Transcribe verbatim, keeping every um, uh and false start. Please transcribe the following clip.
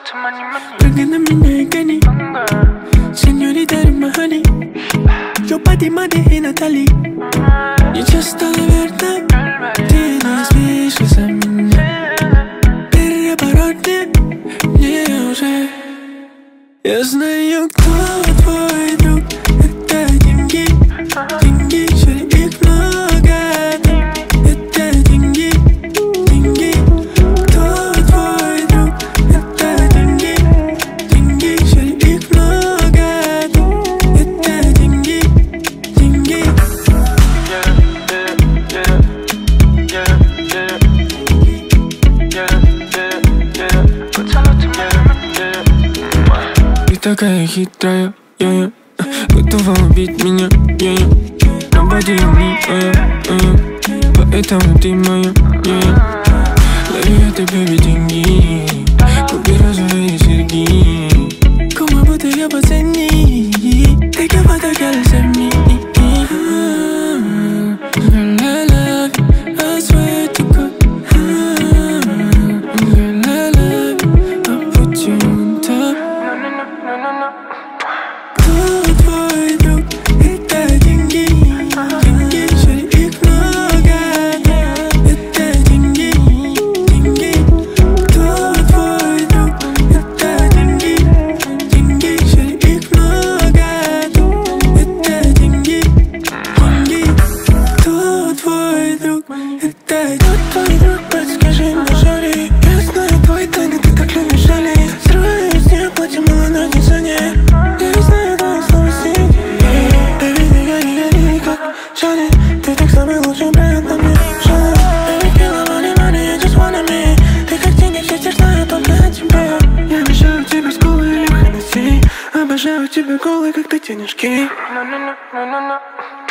Prende na minha gani, señorita eres my honey. Yo pa' ti más de Natalie. Y just la verdad, tienes besos a mí. Пере пародия, не уже. Я знаю, кто твой друг. Это деньги, деньги, шари их много. Это деньги, деньги. Кто твой друг? Это деньги, деньги, шари их много. Это деньги, деньги. Ты такая хитрая, я-я, готова убить меня, я-я. Nobody me, я-я, я-я. Поэтому ты моя, я-я. Лови это, baby, деньги. Купи розовые серьги. Como будто я пацани. Take a photo, girl, send me. Girl, I love you, I swear to God. Girl, I love you, I'll put you on top. Кто твой друг? Это деньги, деньги, шари их много. Это деньги, деньги. Кто твой друг? Это деньги, деньги, шари их много. Это деньги, деньги. Кто твой друг? Это кто твой друг? Подскажи мне, шари. Я знаю твои тайны, ты так любишь жалеть. Срываю с нее платье, мало на дизайне. Я не знаю твои слова сидеть. Baby, ты гори, гори, как Шари. Ты так самый лучший бренд на мне, Шари. Baby, kill money, money, I just wanna me. Ты как деньги, все теперь знаю только о тебе. Я мешаю тебе с колой или Хеннесси. Обожаю тебя голой, как ты денежки.